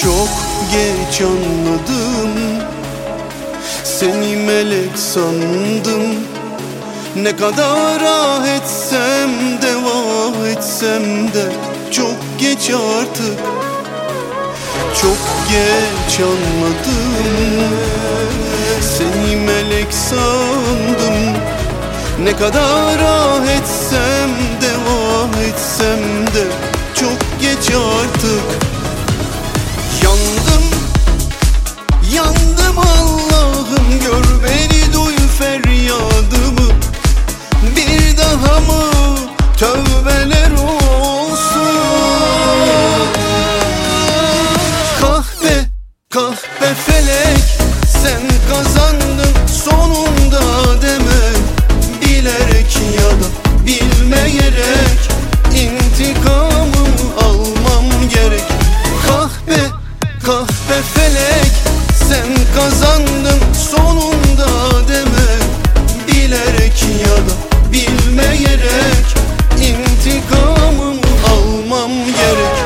Çok geç anladım, seni melek sandım. Ne kadar ah etsem de vah etsem de çok geç artık. Çok geç anladım, seni melek sandım. Ne kadar ah etsem de vah etsem de çok geç artık. Yandım, yandım Allah'ım, gör beni, duy feryadımı. Bir daha mı tövbeler olsun? Kahpe, kahpe felek, sen kazandın sonunda deme. Bilerek ya da bilmeyerek intikamımı almam gerek. Kahpe, kahpe felek, sen kazandın sonunda deme. Bilerek ya da bilmeyerek intikamımı almam gerek.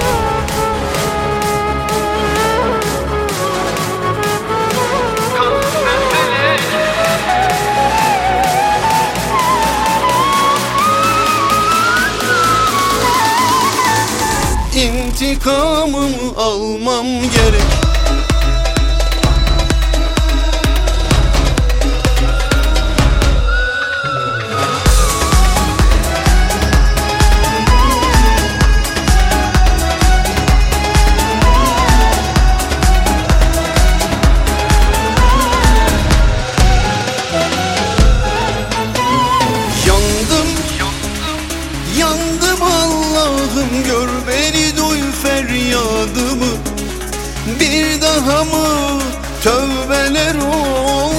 İntikamımı almam gerek. Yandım, yandım Allah'ım, gör beni, duy feryadımı. Bir daha mı tövbeler olsun?